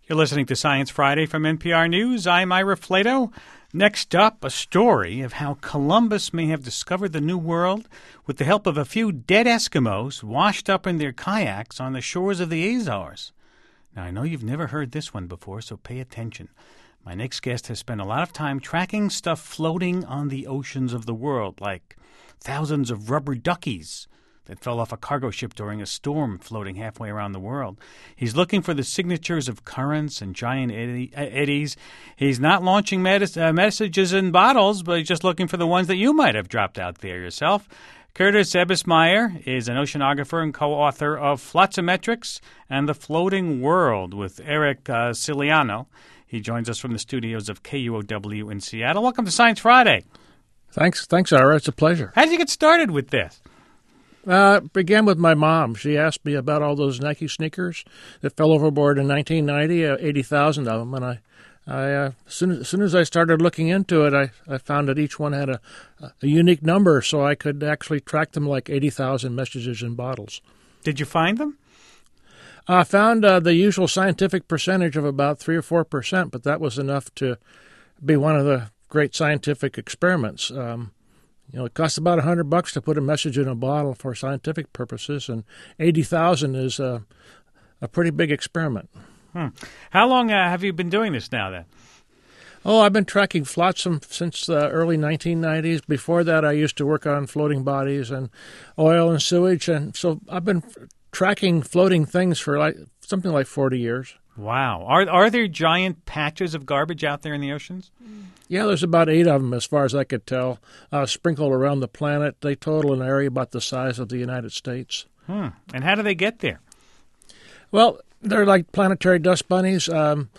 You're listening to Science Friday from NPR News. I'm Ira Flato. Next up, a story of how Columbus may have discovered the New World with the help of a few dead Eskimos washed up in their kayaks on the shores of the Azores. Now, I know you've never heard this one before, so pay attention. My next guest has spent a lot of time tracking stuff floating on the oceans of the world, like thousands of rubber duckies that fell off a cargo ship during a storm floating halfway around the world. He's looking for the signatures of currents and giant eddies. He's not launching messages in bottles, but he's just looking for the ones that you might have dropped out there yourself. Curtis Ebbesmeyer is an oceanographer and co-author of Flotsometrics and the Floating World with Eric Ciliano. He joins us from the studios of KUOW in Seattle. Welcome to Science Friday. Thanks, Ira. It's a pleasure. How did you get started with this? Began with my mom. She asked me about all those Nike sneakers that fell overboard in 1990, 80,000 of them. And I as soon as I started looking into it, I found that each one had a unique number, so I could actually track them like 80,000 messages in bottles. Did you find them? I found the usual scientific percentage of about 3 or 4%, but that was enough to be one of the great scientific experiments. It costs about $100 to put a message in a bottle for scientific purposes, and 80,000 is a pretty big experiment. How long have you been doing this now, then? Oh, I've been tracking flotsam since the early 1990s. Before that, I used to work on floating bodies and oil and sewage, and so I've been tracking floating things for something like 40 years. Wow. Are there giant patches of garbage out there in the oceans? Yeah, there's about 8 of them, as far as I could tell, sprinkled around the planet. They total an area about the size of the United States. And how do they get there? Well, they're like planetary dust bunnies.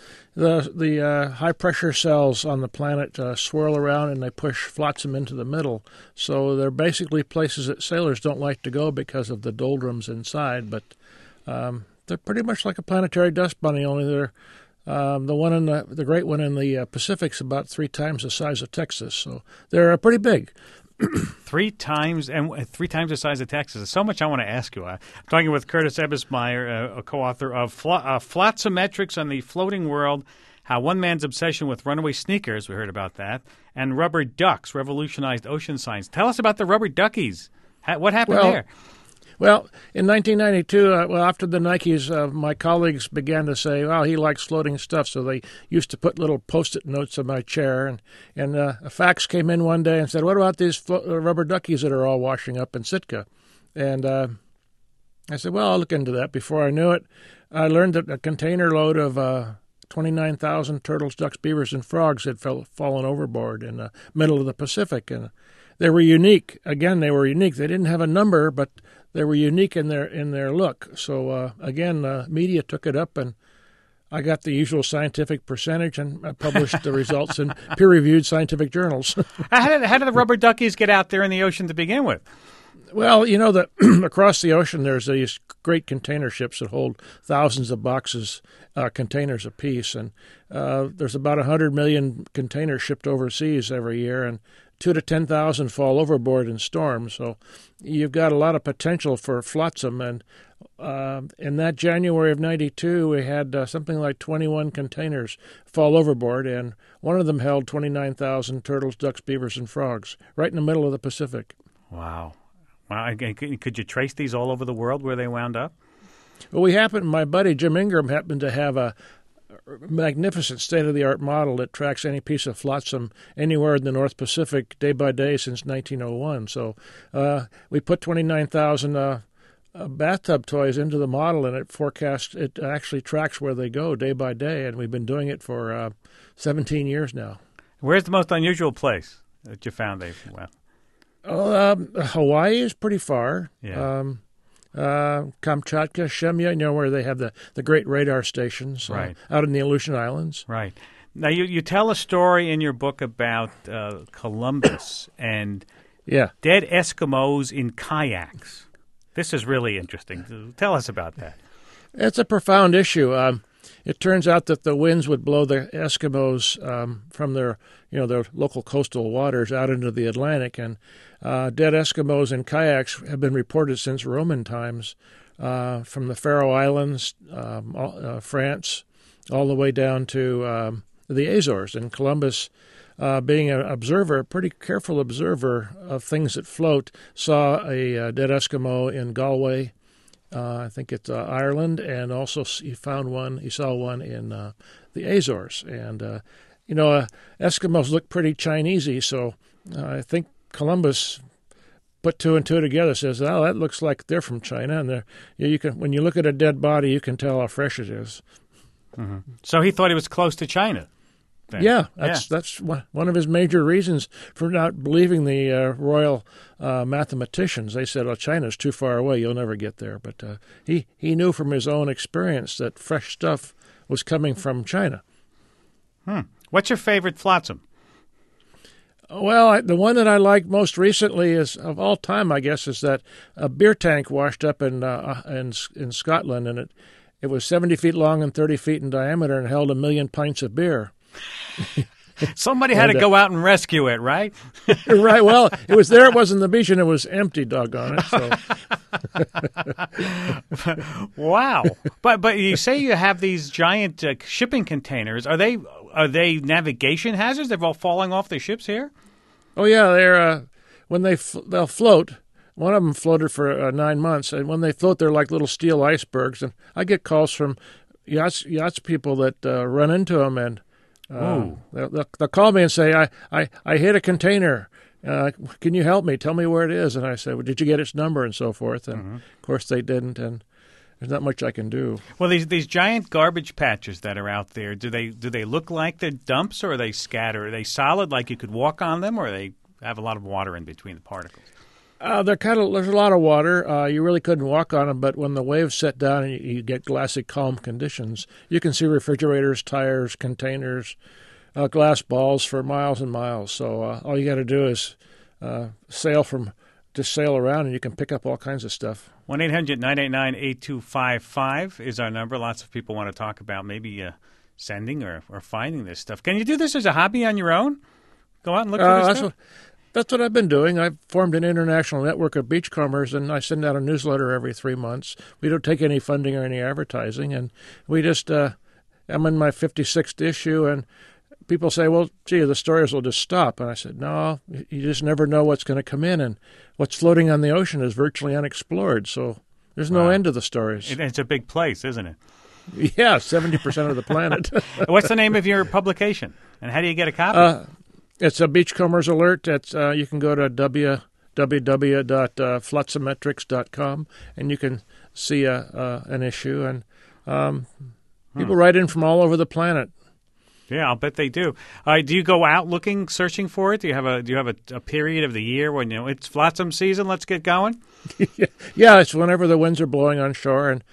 The high-pressure cells on the planet swirl around, and they push flotsam into the middle. So they're basically places that sailors don't like to go because of the doldrums inside, but they're pretty much like a planetary dust bunny, only they're the great one in the Pacific's about 3 times the size of Texas, so they're pretty big. 3 times the size of Texas. There's so much I want to ask you. I'm talking with Curtis Ebbesmeyer, a co-author of Flotsometrics on the Floating World, how one man's obsession with runaway sneakers, we heard about that, and rubber ducks revolutionized ocean science. Tell us about the rubber duckies. What happened there? Well, in 1992, after the Nikes, my colleagues began to say, well, he likes floating stuff, so they used to put little Post-it notes on my chair, and a fax came in one day and said, what about these rubber duckies that are all washing up in Sitka? And I said, well, I'll look into that. Before I knew it, I learned that a container load of 29,000 turtles, ducks, beavers, and frogs had fallen overboard in the middle of the Pacific, and they were unique. Again, they were unique. They didn't have a number, but they were unique in their look. So, media took it up, and I got the usual scientific percentage, and I published the results in peer-reviewed scientific journals. How did the rubber duckies get out there in the ocean to begin with? Well, across the ocean there's these great container ships that hold thousands of boxes, containers apiece, and there's about 100 million containers shipped overseas every year, and 2 to 10,000 fall overboard in storms. So you've got a lot of potential for flotsam. And in that January of 92, we had something like 21 containers fall overboard, and one of them held 29,000 turtles, ducks, beavers, and frogs, right in the middle of the Pacific. Wow. Could you trace these all over the world where they wound up? Well, my buddy Jim Ingram happened to have a magnificent state-of-the-art model that tracks any piece of flotsam anywhere in the North Pacific day by day since 1901. So we put 29,000 bathtub toys into the model, and it actually tracks where they go day by day, and we've been doing it for 17 years now. Where's the most unusual place that you found they went? Hawaii is pretty far. Yeah. Kamchatka, Shemya, where they have the great radar stations right. Out in the Aleutian Islands. Right. Now, you tell a story in your book about Columbus and dead Eskimos in kayaks. This is really interesting. Tell us about that. It's a profound issue. It turns out that the winds would blow the Eskimos from their local coastal waters out into the Atlantic, and dead Eskimos in kayaks have been reported since Roman times from the Faroe Islands, France, all the way down to the Azores. And Columbus, being an observer, a pretty careful observer of things that float, saw a dead Eskimo in Galway. I think it's Ireland, and also he saw one in the Azores. And Eskimos look pretty Chinesey, so I think Columbus put two and two together, says, "Oh, that looks like they're from China." And when you look at a dead body, you can tell how fresh it is. Mm-hmm. So he thought he was close to China. Then. Yeah, that's one of his major reasons for not believing the royal mathematicians. They said, "Oh, China's too far away; you'll never get there." But he knew from his own experience that fresh stuff was coming from China. What's your favorite flotsam? Well, the one that I like most recently is of all time, I guess, is that a beer tank washed up in Scotland, and it was 70 feet long and 30 feet in diameter and held 1 million pints of beer. Somebody had to go out and rescue it, right? Right. Well, it was there. It was on the beach, and it was empty. Doggone it! So. Wow. But you say you have these giant shipping containers. Are they navigation hazards? They're all falling off the ships here. Oh yeah, they're they'll float. One of them floated for 9 months, and when they float, they're like little steel icebergs. And I get calls from yachts people that run into them, and they'll call me and say, I hit a container. Can you help me? Tell me where it is. And I say, well, did you get its number and so forth? And of course they didn't, and there's not much I can do. Well, these giant garbage patches that are out there, do they look like they're dumps, or are they scattered? Are they solid, like you could walk on them, or they have a lot of water in between the particles? There's a lot of water. You really couldn't walk on them, but when the waves set down and you get glassy, calm conditions, you can see refrigerators, tires, containers, glass balls for miles and miles. So all you got to do is sail around, and you can pick up all kinds of stuff. 1-800-989-8255 is our number. Lots of people want to talk about maybe sending or finding this stuff. Can you do this as a hobby on your own? Go out and look for this stuff? That's what I've been doing. I've formed an international network of beachcombers, and I send out a newsletter every 3 months. We don't take any funding or any advertising, and we just I'm in my 56th issue, and people say, well, gee, the stories will just stop. And I said, no, you just never know what's going to come in, and what's floating on the ocean is virtually unexplored, so there's no end to the stories. It's a big place, isn't it? Yeah, 70% of the planet. What's the name of your publication, and how do you get a copy? It's a Beachcombers Alert. You can go to www.flotsametrics.com, and you can see an issue. And people write in from all over the planet. Yeah, I'll bet they do. Do you go out searching for it? Do you have a period of the year when it's flotsam season? Let's get going. Yeah, it's whenever the winds are blowing on shore, and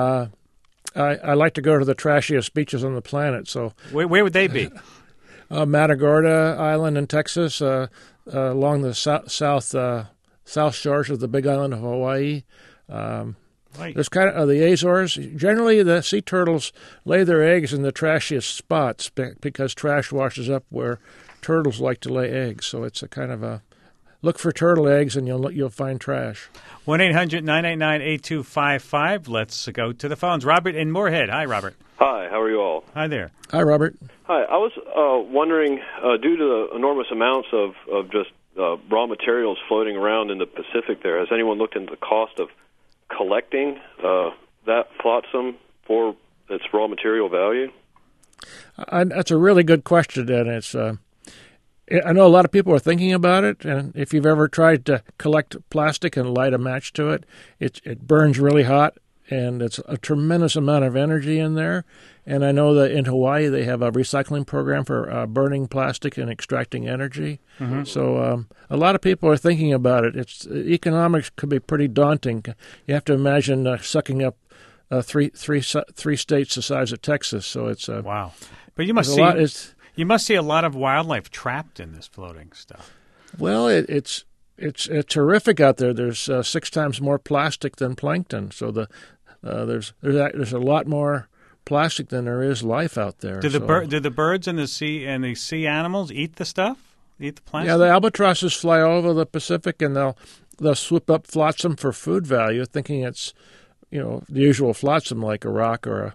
I like to go to the trashiest beaches on the planet. So where would they be? Matagorda Island in Texas, along the south shores of the Big Island of Hawaii. There's kind of the Azores. Generally, the sea turtles lay their eggs in the trashiest spots because trash washes up where turtles like to lay eggs. So it's a kind of a look for turtle eggs, and you'll find trash. 1-800-989-8255. Let's go to the phones. Robert in Moorhead. Hi, Robert. Hi, how are you all? Hi there. Hi, Robert. Hi, I was wondering, due to the enormous amounts of just raw materials floating around in the Pacific there, has anyone looked into the cost of collecting that flotsam for its raw material value? That's a really good question, and it's I know a lot of people are thinking about it, and if you've ever tried to collect plastic and light a match to it, it burns really hot, and it's a tremendous amount of energy in there. And I know that in Hawaii they have a recycling program for burning plastic and extracting energy. Mm-hmm. So a lot of people are thinking about it. Economics could be pretty daunting. You have to imagine sucking up three states the size of Texas. So it's wow. But you must see a lot of wildlife trapped in this floating stuff. Well, it's terrific out there. There's 6 times more plastic than plankton. So there's a lot more plastic than there is life out there. Do the birds in the sea and the sea animals eat the stuff? Eat the plastic? Yeah, the albatrosses fly over the Pacific, and they'll swoop up flotsam for food value, thinking it's the usual flotsam like a rock or a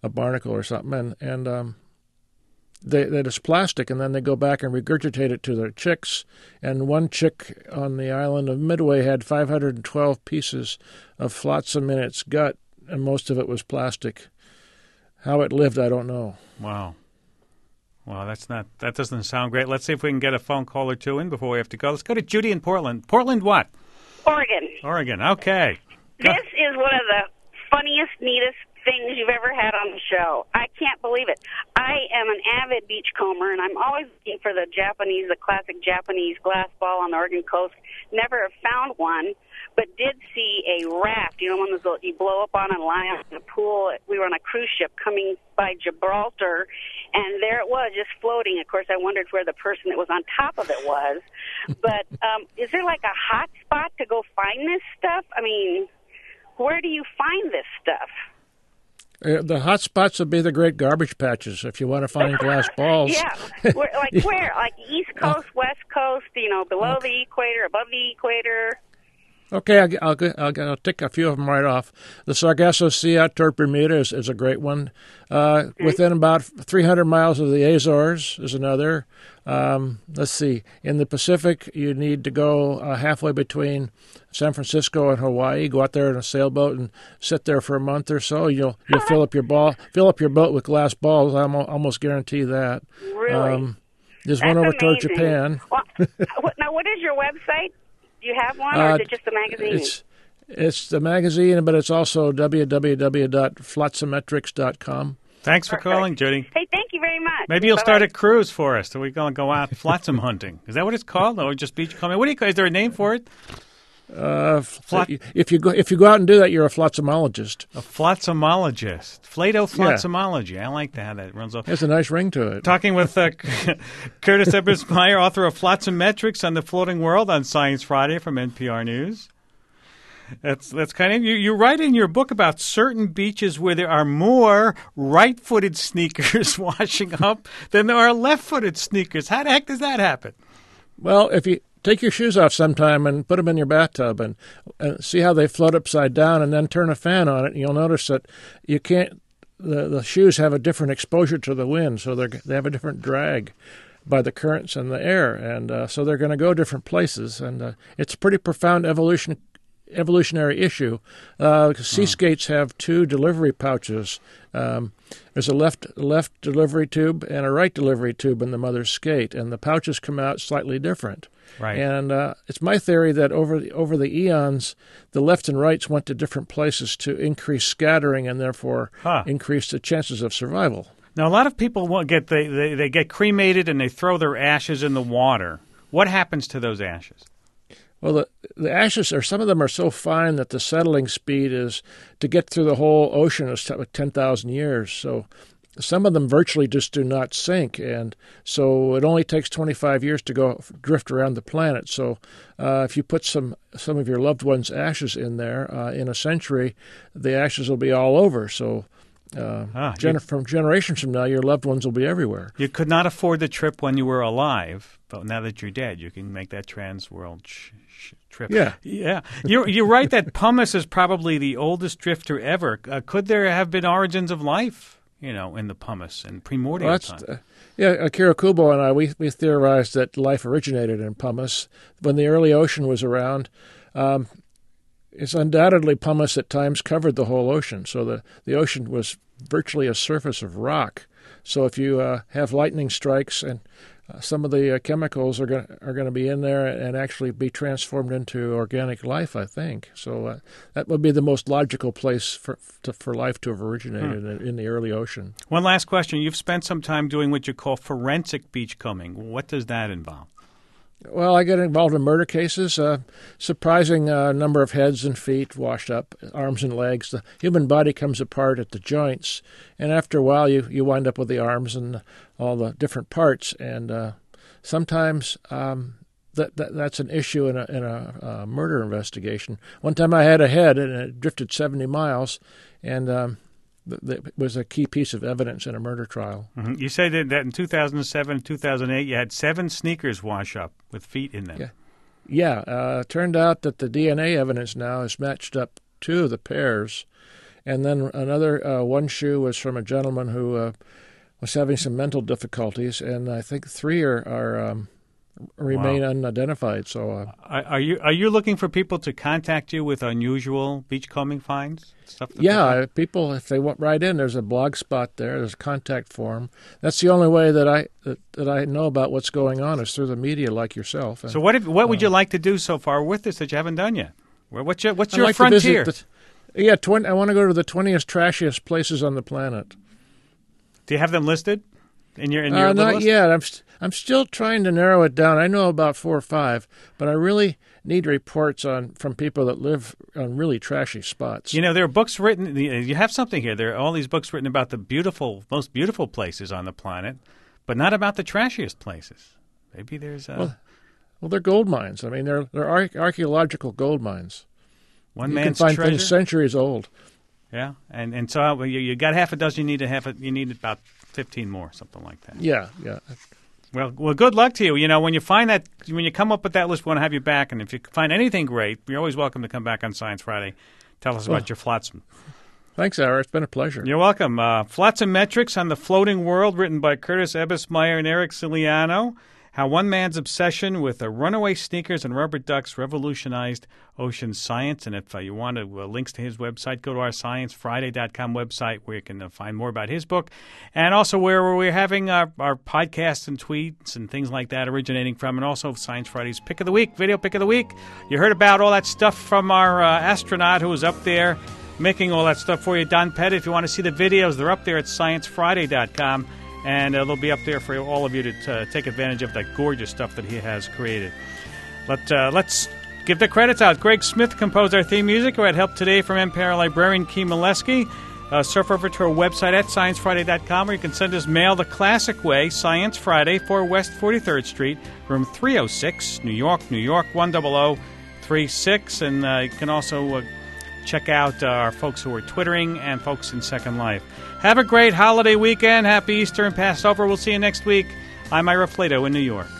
a barnacle or something, and that is plastic, and then they go back and regurgitate it to their chicks. And one chick on the island of Midway had 512 pieces of flotsam in its gut, and most of it was plastic. How it lived, I don't know. Wow. Well, that doesn't sound great. Let's see if we can get a phone call or two in before we have to go. Let's go to Judy in Portland. Portland what? Oregon. Okay. This is one of the funniest, neatest things you've ever had on the show. I can't believe it. I am an avid beachcomber, and I'm always looking for the classic Japanese glass ball on the Oregon coast. Never have found one, but did see a raft, one that you blow up on and lie on in a pool. We were on a cruise ship coming by Gibraltar, and there it was, just floating. Of course, I wondered where the person that was on top of it was. But is there like a hot spot to go find this stuff? I mean, where do you find this stuff? The hot spots would be the great garbage patches if you want to find glass balls. Yeah. Where? Like East Coast, West Coast, below the equator, above the equator? Okay, I'll tick a few of them right off. The Sargasso Sea out toward Bermuda is a great one. Within about 300 miles of the Azores is another. Let's see. In the Pacific, you need to go halfway between San Francisco and Hawaii. Go out there in a sailboat and sit there for a month or so. You'll fill up your boat with glass balls. I almost guarantee that. Really? There's That's one over amazing. toward Japan. Well, now, what is your website? Do you have one, or is it just a magazine? It's the magazine, but it's also www.flotsametrics.com. Thanks for calling, Judy. Hey, thank you very much. Maybe you'll Bye-bye. start a cruise for us. So we're going to go out flotsam hunting. Is that what it's called? Or just beachcombing? What do you call? Is there a name for it? If you go out and do that, you're a flotsamologist. A flotsomologist. Flotsomology. Yeah. I like that. That runs off. Has a nice ring to it. Talking with Curtis Ebersmeyer, author of Flotsametrics on the Floating World on Science Friday from NPR News. That's kind of you write in your book about certain beaches where there are more right-footed sneakers washing up than there are left-footed sneakers. How the heck does that happen? Well, if you take your shoes off sometime and put them in your bathtub and see how they float upside down, and then turn a fan on it, and you'll notice that you can't. The shoes have a different exposure to the wind, so they have a different drag by the currents and the air, and so they're going to go different places. And it's a pretty profound evolutionary issue. Sea skates have two delivery pouches. There's a left delivery tube and a right delivery tube in the mother's skate, and the pouches come out slightly different. Right. And it's my theory that over the eons, the left and rights went to different places to increase scattering and therefore increase the chances of survival. Now, a lot of people they get cremated and they throw their ashes in the water. What happens to those ashes? Well, the ashes some of them are so fine that the settling speed is to get through the whole ocean is 10,000 years. So some of them virtually just do not sink, and so it only takes 25 years to go drift around the planet. So if you put some of your loved ones' ashes in there in a century, the ashes will be all over. So from generations from now, your loved ones will be everywhere. You could not afford the trip when you were alive, but now that you're dead, you can make that trans-world trip. Yeah. You write that pumice is probably the oldest drifter ever. Could there have been origins of life, in the pumice in primordial time? Akira Kubo and I, we theorized that life originated in pumice. When the early ocean was around, it's undoubtedly pumice at times covered the whole ocean. So the ocean was virtually a surface of rock. So if you have lightning strikes and some of the chemicals are going to be in there and actually be transformed into organic life, I think. So that would be the most logical place for life to have originated in the early ocean. One last question. You've spent some time doing what you call forensic beachcombing. What does that involve? Well, I get involved in murder cases. Surprising number of heads and feet washed up, arms and legs. The human body comes apart at the joints, and after a while, you wind up with the arms and all the different parts. And sometimes that's an issue in a murder investigation. One time, I had a head, and it drifted 70 miles, and it was a key piece of evidence in a murder trial. Mm-hmm. You say that in 2007, 2008, you had 7 sneakers wash up with feet in them. Yeah. Turned out that the DNA evidence now has matched up 2 of the pairs, And then another one shoe was from a gentleman who was having some mental difficulties, and I think 3 remain unidentified. So, are you looking for people to contact you with unusual beachcombing finds? Stuff People, if they want right in, there's a blog spot there. There's a contact form. That's the only way that I know about what's going on is through the media, like yourself. And, so, what would you like to do so far with this that you haven't done yet? What's your like frontier? I want to go to the 20th trashiest places on the planet. Do you have them listed in your not list? yet. I'm still trying to narrow it down. I know about 4 or 5, but I really need reports from people that live on really trashy spots. You know, there are books written. You have something here. There are all these books written about the most beautiful places on the planet, but not about the trashiest places. Maybe there's well, they're gold mines. I mean, they're archaeological gold mines. One you man's can find treasure. things centuries old. Yeah, and so you got half a dozen. You need about 15 more, something like that. Yeah. Well, good luck to you. You know, when you come up with that list, we want to have you back. And if you find anything great, you're always welcome to come back on Science Friday. Tell us about your flotsam. Thanks, Ira. It's been a pleasure. You're welcome. Flotsam Metrics on the Floating World, written by Curtis Ebbesmeyer and Eric Ciliano. How one man's obsession with runaway sneakers and rubber ducks revolutionized ocean science. And if you want links to his website, go to our sciencefriday.com website where you can find more about his book. And also where we're having our podcasts and tweets and things like that originating from. And also Science Friday's Pick of the Week, Video Pick of the Week. You heard about all that stuff from our astronaut who was up there making all that stuff for you, Don Pettit. If you want to see the videos, they're up there at sciencefriday.com. And they'll be up there for all of you to take advantage of that gorgeous stuff that he has created. Let's give the credits out. Greg Smith composed our theme music, who had help today from NPR librarian Kim Molesky. Surf over to our website at sciencefriday.com, where you can send us mail the classic way, Science Friday, 4 West 43rd Street, room 306, New York, 10036. And you can also check out our folks who are Twittering and folks in Second Life. Have a great holiday weekend. Happy Easter and Passover. We'll see you next week. I'm Ira Flato in New York.